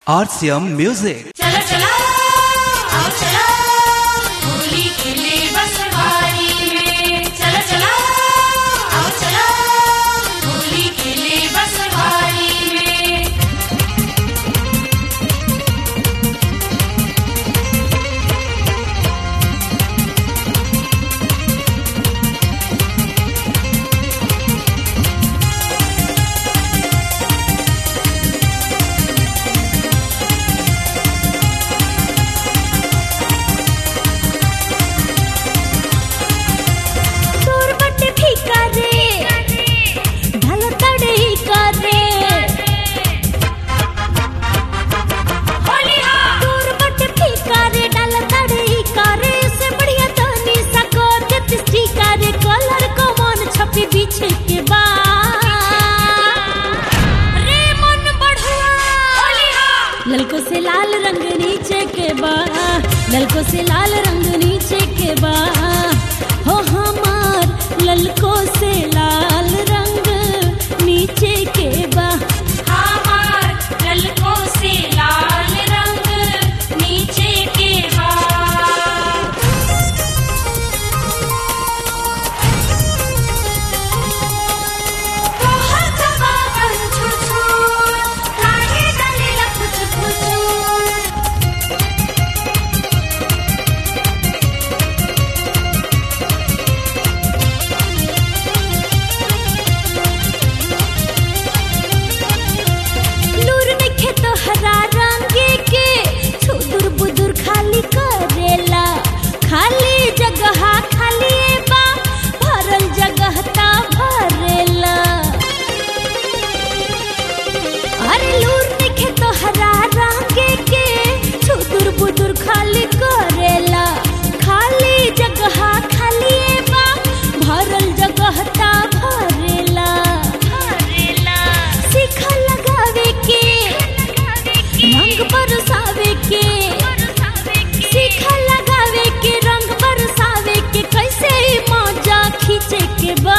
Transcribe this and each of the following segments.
RCM Music। चला चला आओ चला होली खेले बस बारी में। चला चला आओ चला होली खेले बस बारी में। ललको से लाल रंग नीचे के बा, ललको से लाल रंग नीचे के बा, हो हमार ललको से लाल रंग नीचे के बा, हमार ललको से लाल रंग नीचे के बा। तोहर जवान छुछुर काहे डालेला फुचफुचुर। लूर नइखे तोहरा रंगे के छुदुर बुदुर खाली करेला, खाली जगह खाली बा, भरल जगह ता भरेला। अरे लूर नइखे तोहरा रंगे के छुदुर बुदुर खाली करेला, खाली जगह खाली बा, भरल जगह ता भरेला। सीखा लगावे के रंग बरसावे के, सीखा लगावे के रंग बरसावे के, कैसे मौजा खींचे के बा।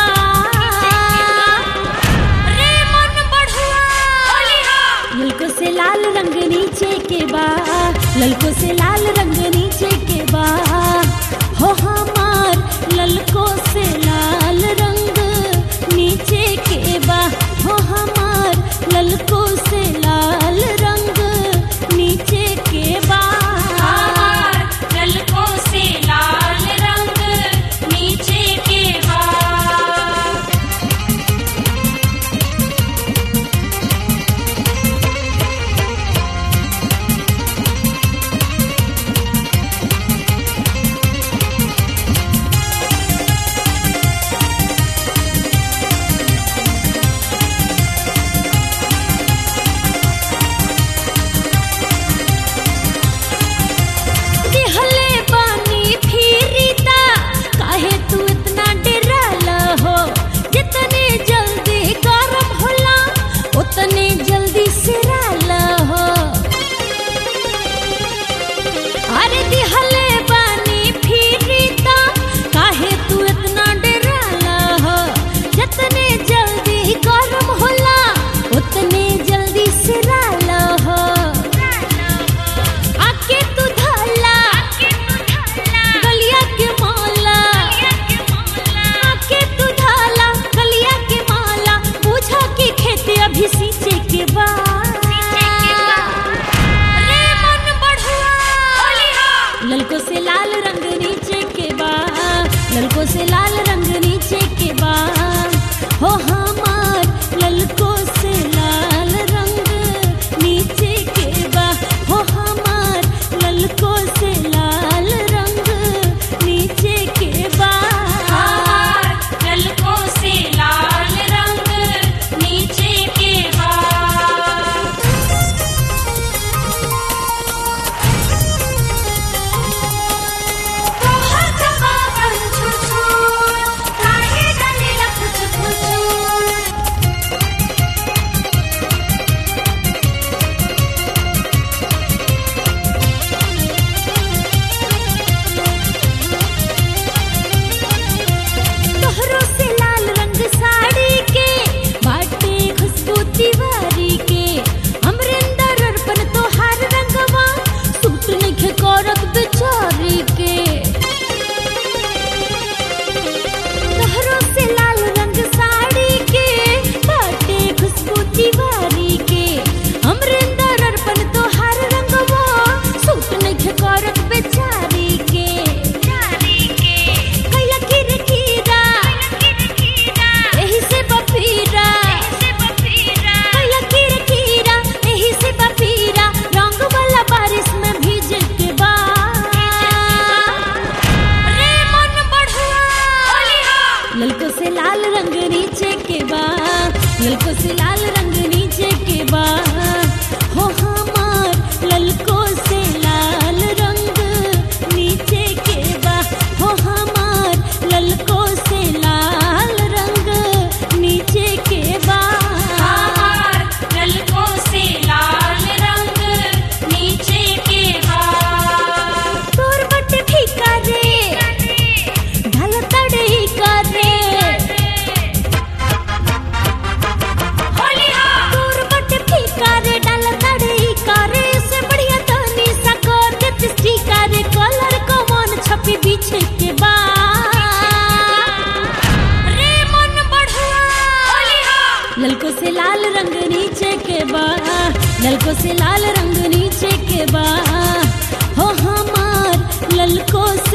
रे मन बढ़ुआ ललको से लाल रंग नीचे के बा, ललको से लाल रंग नीचे के बा, हो हमार ललको से लाल रंग नीचे के बा, हो हमार ललको से लाल रंग नीचे के बा। हमार ललको से लाल रंग नीचे के बा। ललको से लाल रंग नीचे के बा, ललको से लाल रंग नीचे के बा, हो हमार ललको